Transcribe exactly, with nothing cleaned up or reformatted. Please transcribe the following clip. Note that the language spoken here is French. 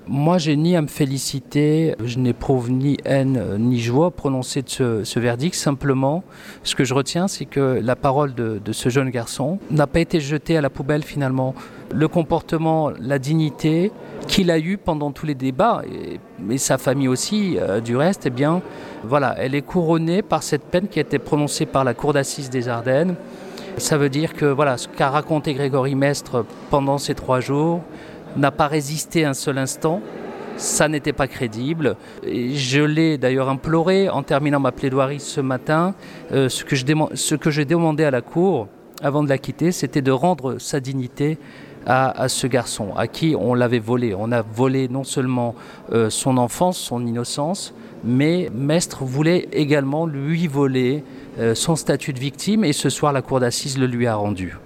Moi, j'ai ni à me féliciter, je n'éprouve ni haine ni joie à prononcer de ce, ce verdict. Simplement, ce que je retiens, c'est que la parole de, de ce jeune garçon n'a pas été jetée à la poubelle finalement. Le comportement, la dignité qu'il a eu pendant tous les débats, et, et sa famille aussi, euh, du reste, eh bien, voilà, elle est couronnée par cette peine qui a été prononcée par la Cour d'assises des Ardennes. Ça veut dire que voilà, ce qu'a raconté Grégory Mestre pendant ces trois jours n'a pas résisté un seul instant, ça n'était pas crédible. Et je l'ai d'ailleurs imploré en terminant ma plaidoirie ce matin. Euh, ce que je déma- ce que j'ai demandé à la Cour avant de la quitter, c'était de rendre sa dignité à, à ce garçon, à qui on l'avait volé. On a volé non seulement euh, son enfance, son innocence, mais Mestre voulait également lui voler euh, son statut de victime, et ce soir la Cour d'assises le lui a rendu.